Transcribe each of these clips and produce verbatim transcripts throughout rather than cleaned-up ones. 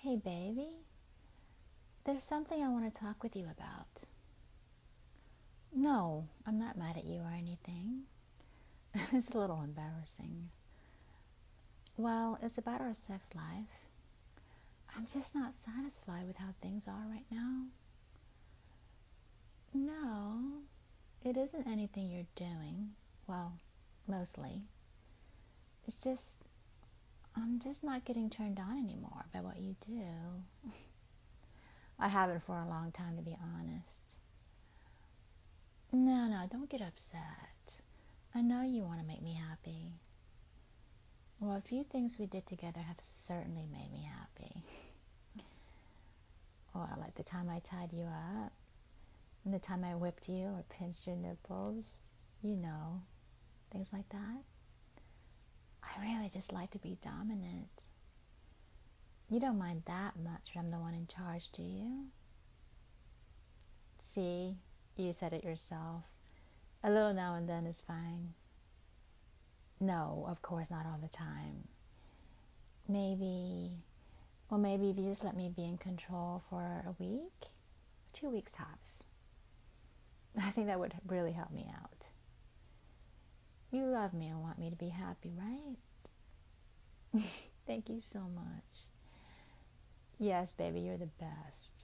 Hey, baby, there's something I want to talk with you about. No, I'm not mad at you or anything. It's a little embarrassing. Well, it's about our sex life. I'm just not satisfied with how things are right now. No, it isn't anything you're doing. Well, mostly. It's just, I'm just not getting turned on anymore by what you do. I haven't for a long time, to be honest. No, no, don't get upset. I know you want to make me happy. Well, a few things we did together have certainly made me happy. Well, like the time I tied you up, and the time I whipped you or pinched your nipples, you know, things like that. I really just like to be dominant. You don't mind that much when I'm the one in charge, do you? See, you said it yourself. A little now and then is fine. No, of course not all the time. Maybe, well, maybe if you just let me be in control for a week, two weeks tops. I think that would really help me out. You love me and want me to be happy, right? Thank you so much. Yes, baby, you're the best.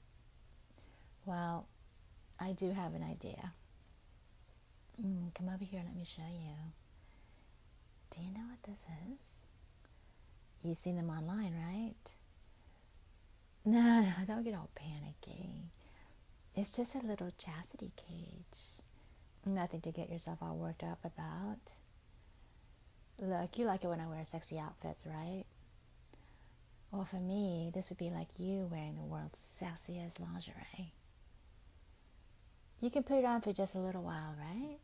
Well, I do have an idea. Mm, come over here and let me show you. Do you know what this is? You've seen them online, right? No, no, don't get all panicky. It's just a little chastity cage. Nothing to get yourself all worked up about. Look, you like it when I wear sexy outfits, right? Well, for me, this would be like you wearing the world's sexiest lingerie. You can put it on for just a little while, right?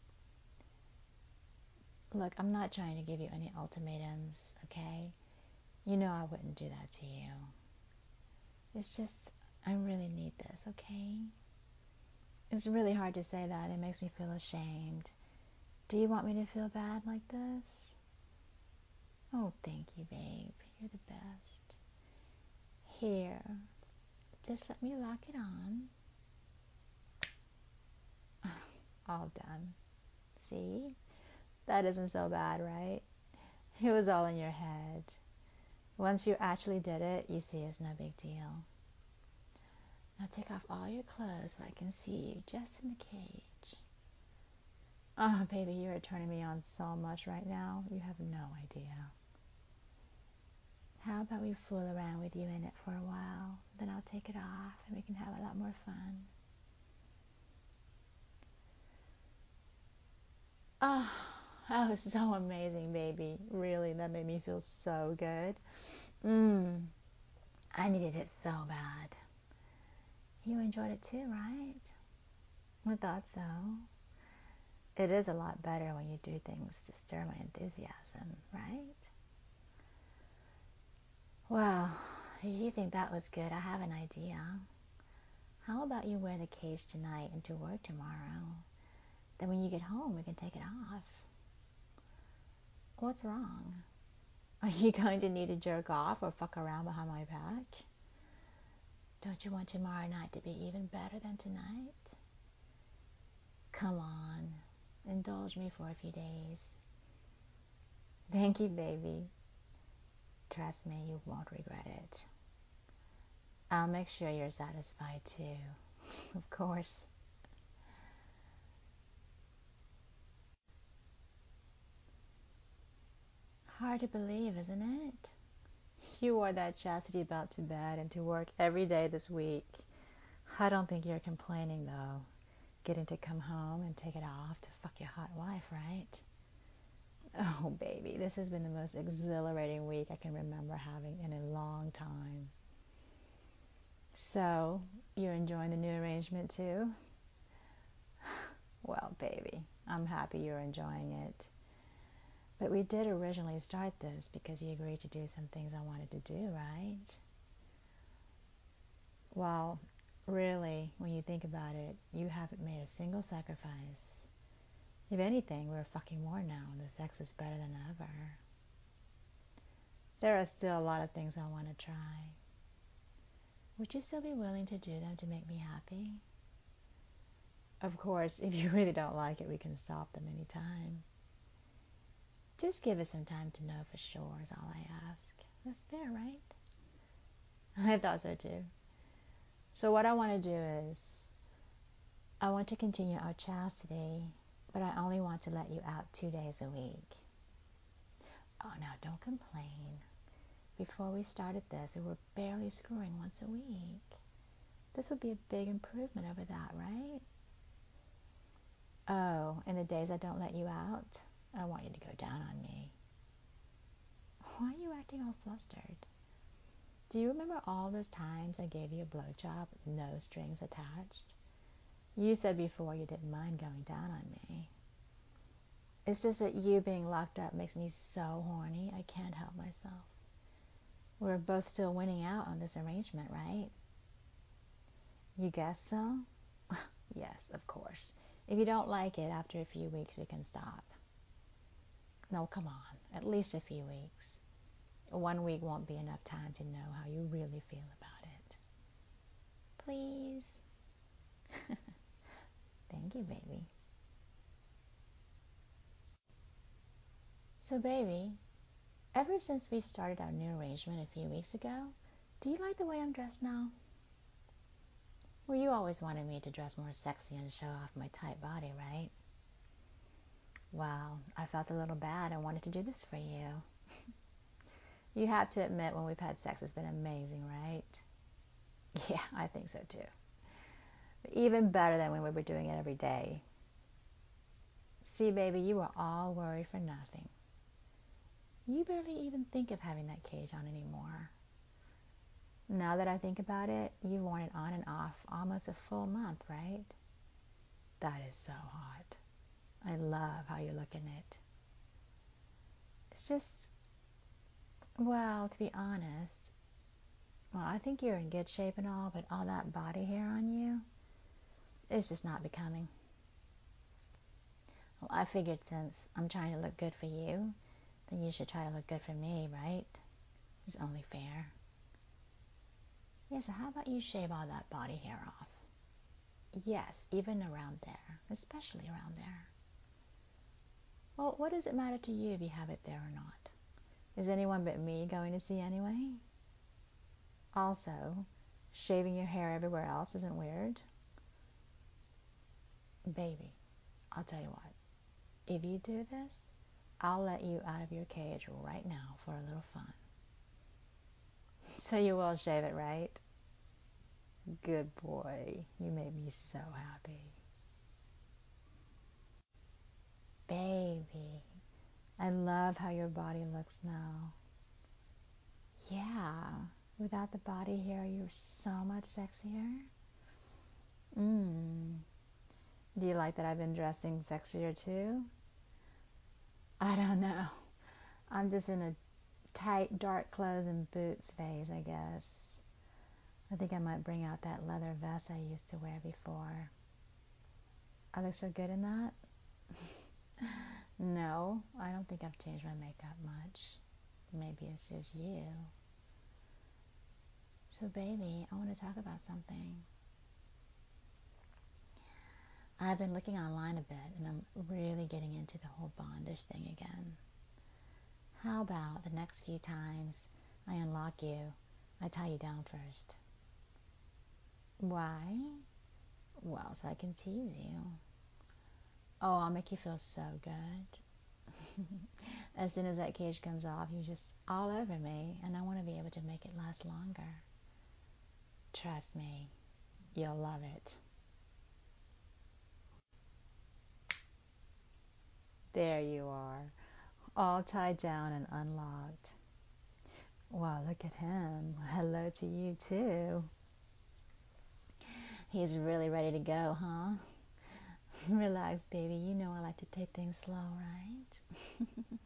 Look, I'm not trying to give you any ultimatums, okay? You know I wouldn't do that to you. It's just, I really need this, okay? It's really hard to say that. It makes me feel ashamed. Do you want me to feel bad like this? Oh, thank you, babe. You're the best. Here, just let me lock it on. All done. See? That isn't so bad, right? It was all in your head. Once you actually did it, you see it's no big deal. Now take off all your clothes so I can see you just in the cage. Oh, baby, you're turning me on so much right now. You have no idea. How about we fool around with you in it for a while? Then I'll take it off and we can have a lot more fun. Oh, that was so amazing, baby. Really, that made me feel so good. Mmm, I needed it so bad. You enjoyed it too, right? I thought so. It is a lot better when you do things to stir my enthusiasm, right? Well, if you think that was good, I have an idea. How about you wear the cage tonight and to work tomorrow? Then when you get home, we can take it off. What's wrong? Are you going to need to jerk off or fuck around behind my back? Don't you want tomorrow night to be even better than tonight? Come on, indulge me for a few days. Thank you, baby. Trust me, you won't regret it. I'll make sure you're satisfied too, of course. Hard to believe, isn't it? You wore that chastity belt to bed and to work every day this week. I don't think you're complaining, though. Getting to come home and take it off to fuck your hot wife, right? Oh, baby, this has been the most exhilarating week I can remember having in a long time. So, you're enjoying the new arrangement too? Well, baby, I'm happy you're enjoying it. But we did originally start this because you agreed to do some things I wanted to do, right? Well, really, when you think about it, you haven't made a single sacrifice. If anything, we're fucking more now, and the sex is better than ever. There are still a lot of things I want to try. would you still be willing to do them to make me happy? Of course, if you really don't like it, we can stop them anytime. Just give it some time to know for sure is all I ask. That's fair, right? I thought so too. So what I want to do is, I want to continue our chastity, but I only want to let you out two days a week. Oh, now don't complain. Before we started this, we were barely screwing once a week. This would be a big improvement over that, right? Oh, and the days I don't let you out, I want you to go down on me. Why are you acting all flustered? Do you remember all those times I gave you a blowjob with no strings attached? You said before you didn't mind going down on me. It's just that you being locked up makes me so horny, I can't help myself. We're both still winning out on this arrangement, right? You guess so? Yes, of course. If you don't like it, after a few weeks we can stop. No, come on, at least a few weeks. One week won't be enough time to know how you really feel about it. Please? Thank you, baby. So, baby, ever since we started our new arrangement a few weeks ago, do you like the way I'm dressed now? Well, you always wanted me to dress more sexy and show off my tight body, right? Well, I felt a little bad and wanted to do this for you. You have to admit, when we've had sex, it's been amazing, right? Yeah, I think so too. But even better than when we were doing it every day. See, baby, you were all worried for nothing. You barely even think of having that cage on anymore. Now that I think about it, you've worn it on and off almost a full month, right? That is so hot. I love how you look in it. It's just, well, to be honest, well, I think you're in good shape and all, but all that body hair on you, it's just not becoming. Well, I figured since I'm trying to look good for you, then you should try to look good for me, right? It's only fair. Yeah, so how about you shave all that body hair off? Yes, even around there, especially around there. Well, what does it matter to you if you have it there or not? Is anyone but me going to see anyway? Also, shaving your hair everywhere else isn't weird. Baby, I'll tell you what. If you do this, I'll let you out of your cage right now for a little fun. So you will shave it, right? Good boy. You made me so happy. Baby, I love how your body looks now. Yeah, without the body hair, you're so much sexier. Mmm. Do you like that I've been dressing sexier too? I don't know. I'm just in a tight, dark clothes and boots phase, I guess. I think I might bring out that leather vest I used to wear before. I look so good in that? No, I don't think I've changed my makeup much. Maybe it's just you. So baby, I want to talk about something. I've been looking online a bit and I'm really getting into the whole bondage thing again. How about the next few times I unlock you, I tie you down first? Why? Well, so I can tease you. Oh, I'll make you feel so good. As soon as that cage comes off, you're just all over me, and I want to be able to make it last longer. Trust me, you'll love it. There you are, all tied down and unlocked. Wow, look at him. Hello to you too. He's really ready to go, huh? Relax, baby. You know I like to take things slow, right?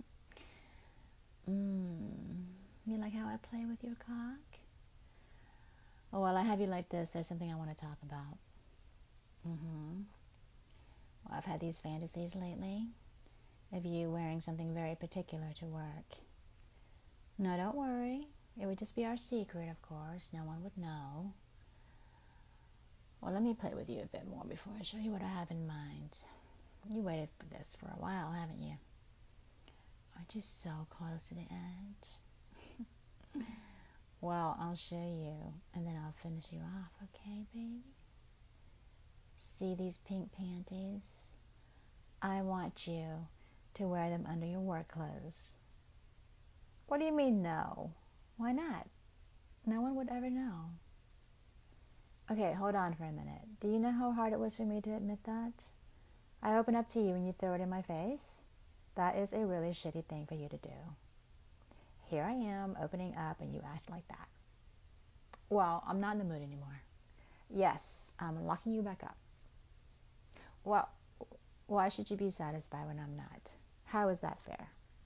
Mmm. You like how I play with your cock? Oh, while I have you like this, there's something I want to talk about. Mm-hmm. Well, I've had these fantasies lately of you wearing something very particular to work. No, don't worry. It would just be our secret, of course. No one would know. Well, let me play with you a bit more before I show you what I have in mind. You waited for this for a while, haven't you? Aren't you so close to the edge? Well, I'll show you, and then I'll finish you off, okay, baby? See these pink panties? I want you to wear them under your work clothes. What do you mean, no? Why not? No one would ever know. Okay, hold on for a minute. Do you know how hard it was for me to admit that? I open up to you and you throw it in my face? That is a really shitty thing for you to do. Here I am opening up and you act like that. Well, I'm not in the mood anymore. Yes, I'm locking you back up. Well, why should you be satisfied when I'm not? How is that fair?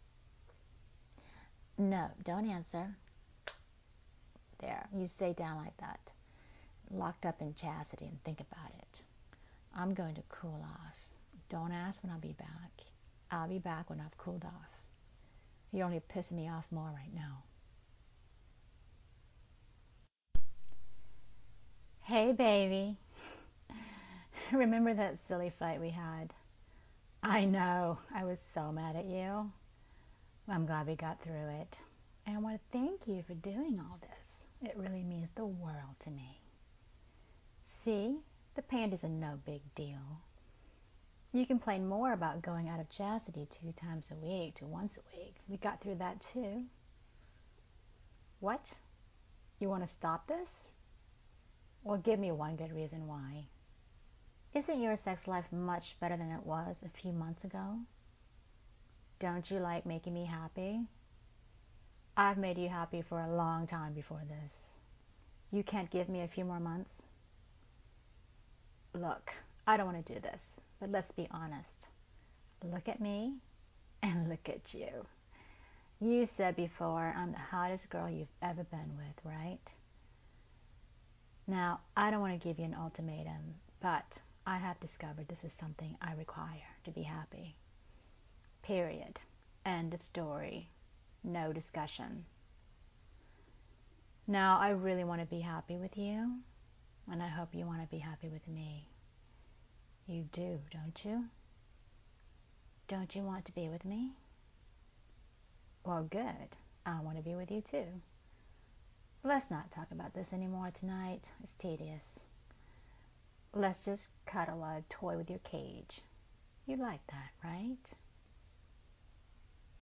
No, don't answer. There, you stay down like that. Locked up in chastity and think about it. I'm going to cool off. Don't ask when I'll be back. I'll be back when I've cooled off. You're only pissing me off more right now. Hey, baby. Remember that silly fight we had? I know. I was so mad at you. I'm glad we got through it. And I want to thank you for doing all this. It really means the world to me. See? The panties are no big deal. You complain more about going out of chastity two times a week to once a week. We got through that too. What? You want to stop this? Well, give me one good reason why. Isn't your sex life much better than it was a few months ago? Don't you like making me happy? I've made you happy for a long time before this. You can't give me a few more months? Look, I don't want to do this, but let's be honest. Look at me and look at you. You said before I'm the hottest girl you've ever been with, right? Now, I don't want to give you an ultimatum, but I have discovered this is something I require to be happy. Period. End of story. No discussion. Now, I really want to be happy with you, and I hope you want to be happy with me. You do, don't you? Don't you want to be with me? Well, good. I want to be with you too. Let's not talk about this anymore tonight. It's tedious. Let's just cuddle or toy with your cage. You like that, right?